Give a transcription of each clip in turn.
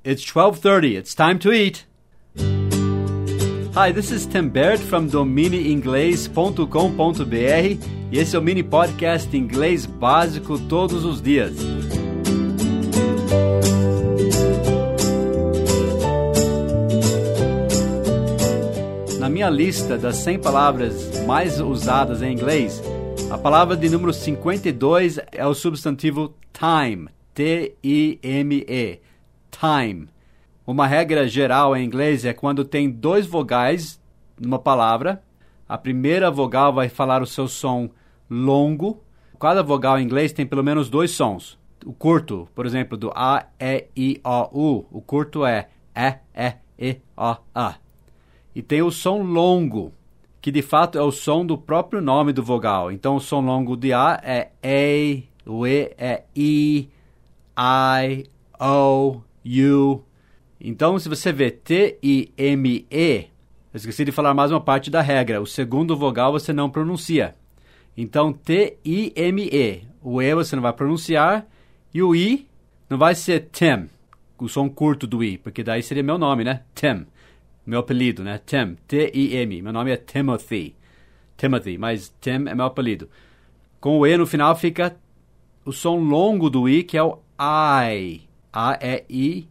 It's 12:30. It's time to eat. Hi, this is Tim Baird from domineinglês.com.br e esse é o mini podcast Inglês Básico todos os dias. Na minha lista das 100 palavras mais usadas em inglês, a palavra de número 52 é o substantivo time, T-I-M-E, time. Uma regra geral em inglês é quando tem dois vogais numa palavra, a primeira vogal vai falar o seu som longo. Cada vogal em inglês tem pelo menos dois sons. O curto, por exemplo, do A, E, I, O, U, o curto é E, O, A. E tem o som longo, que de fato é o som do próprio nome do vogal. Então o som longo de A é E, o E é I, O, U. Então, se você vê T-I-M-E, eu esqueci de falar mais uma parte da regra. O segundo vogal você não pronuncia. Então, T-I-M-E. O E você não vai pronunciar. E o I não vai ser Tim, o som curto do I, porque daí seria meu nome, né? Tim. Meu apelido, né? Tim. T-I-M. Meu nome é Timothy. Timothy, mas Tim é meu apelido. Com o E no final fica o som longo do I, que é o I. A-E-I.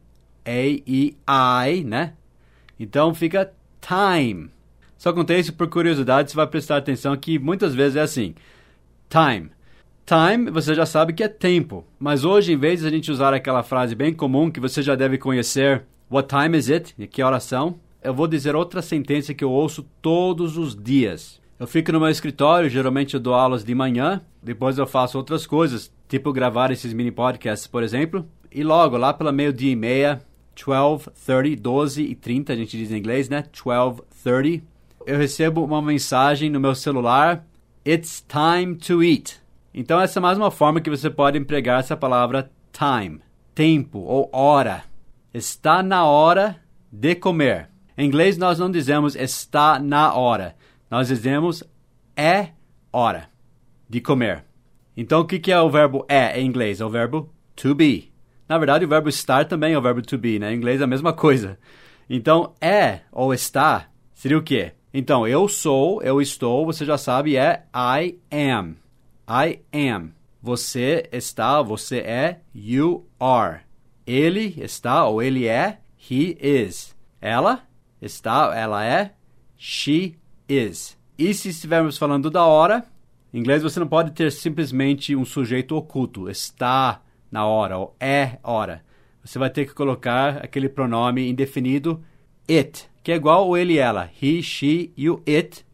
A-E-I, né? Então fica time. Só contei isso por curiosidade, você vai prestar atenção que muitas vezes é assim. Time. Time, você já sabe que é tempo. Mas hoje, em vez de a gente usar aquela frase bem comum que você já deve conhecer, what time is it? Que horas são? Eu vou dizer outra sentença que eu ouço todos os dias. Eu fico no meu escritório, geralmente eu dou aulas de manhã, depois eu faço outras coisas, tipo gravar esses mini podcasts, por exemplo. E logo, lá pela 12:30, 12:30, 12:30, a gente diz em inglês, né? 12:30. Eu recebo uma mensagem no meu celular. It's time to eat. Então, essa é mais uma forma que você pode empregar essa palavra time. Tempo ou hora. Está na hora de comer. Em inglês, nós não dizemos está na hora. Nós dizemos é hora de comer. Então, o que é o verbo é em inglês? É o verbo to be. Na verdade, o verbo estar também é o verbo to be, né? Em inglês é a mesma coisa. Então, é ou está seria o quê? Então, eu sou, eu estou, você já sabe, é I am. I am. Você está, você é, you are. Ele está ou ele é, he is. Ela está, ela é, she is. E se estivermos falando da hora, em inglês você não pode ter simplesmente um sujeito oculto. Está na hora, ou é hora. Você vai ter que colocar aquele pronome indefinido it, que é igual o ele e ela. He, she e o it,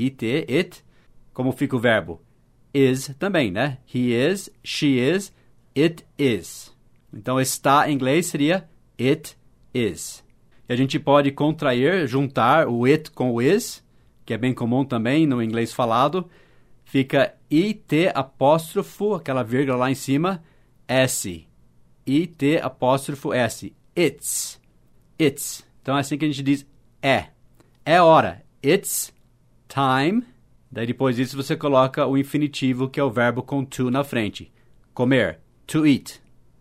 it. Como fica o verbo? Is também, né? He is, she is, it is. Então, está em inglês seria it is. E a gente pode contrair, juntar o it com o is, que é bem comum também no inglês falado. Fica it apóstrofo, aquela vírgula lá em cima, S. I-T apóstrofo S. It's. It's. Então é assim que a gente diz é. É hora. It's time. Daí depois disso você coloca o infinitivo, que é o verbo com to na frente. Comer. To eat.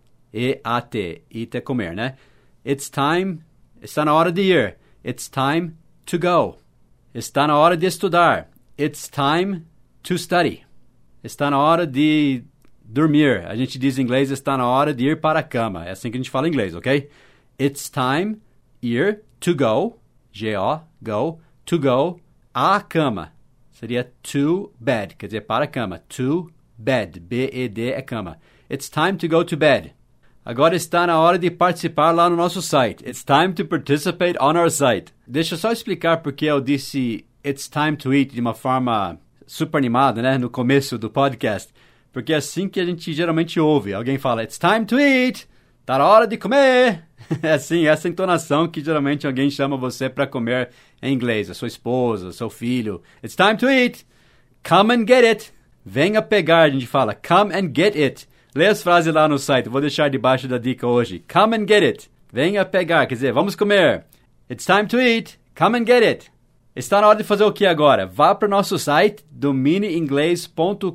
E-A-T. Eat é comer, né? It's time. Está na hora de ir. It's time to go. Está na hora de estudar. It's time to study. Está na hora de dormir. A gente diz em inglês, está na hora de ir para a cama. É assim que a gente fala em inglês, ok? It's time, ir, to go, G-O, go, to go, à cama. Seria to bed, quer dizer, para a cama. To bed, B-E-D é cama. It's time to go to bed. Agora está na hora de participar lá no nosso site. It's time to participate on our site. Deixa eu só explicar porque eu disse it's time to eat de uma forma super animada, né? No começo do podcast. Porque é assim que a gente geralmente ouve. Alguém fala, it's time to eat. Tá na hora de comer. É assim, essa entonação que geralmente alguém chama você para comer em inglês. A sua esposa, o seu filho. It's time to eat. Come and get it. Venha pegar, a gente fala. Come and get it. Lê as frases lá no site. Vou deixar debaixo da dica hoje. Come and get it. Venha pegar, quer dizer, vamos comer. It's time to eat. Come and get it. Está na hora de fazer o que agora? Vá para o nosso site, domineinglês.com.br.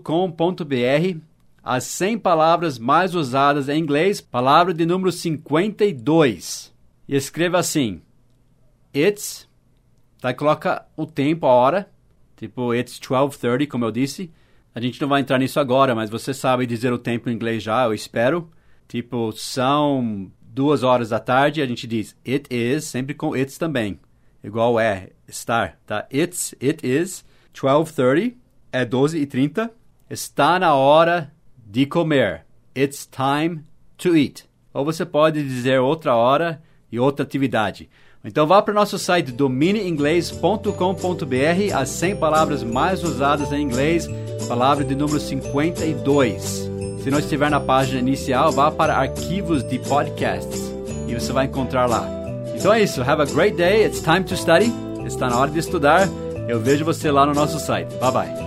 As 100 palavras mais usadas em inglês. Palavra de número 52. e escreva assim, it's, tá? Coloca o tempo, a hora, tipo, it's 12:30, como eu disse. A gente não vai entrar nisso agora, mas você sabe dizer o tempo em inglês já, eu espero. Tipo, são 2 horas da tarde, a gente diz it is, sempre com it's também. Igual estar, tá? It is 12:30, é 12:30. Está na hora de comer. It's time to eat. Ou você pode dizer outra hora e outra atividade. Então vá para o nosso site domineinglês.com.br, as 100 palavras mais usadas em inglês, palavra de número 52. Se não estiver na página inicial, vá para arquivos de podcasts e você vai encontrar lá. Então é isso, have a great day, it's time to study, está na hora de estudar, eu vejo você lá no nosso site. Bye bye.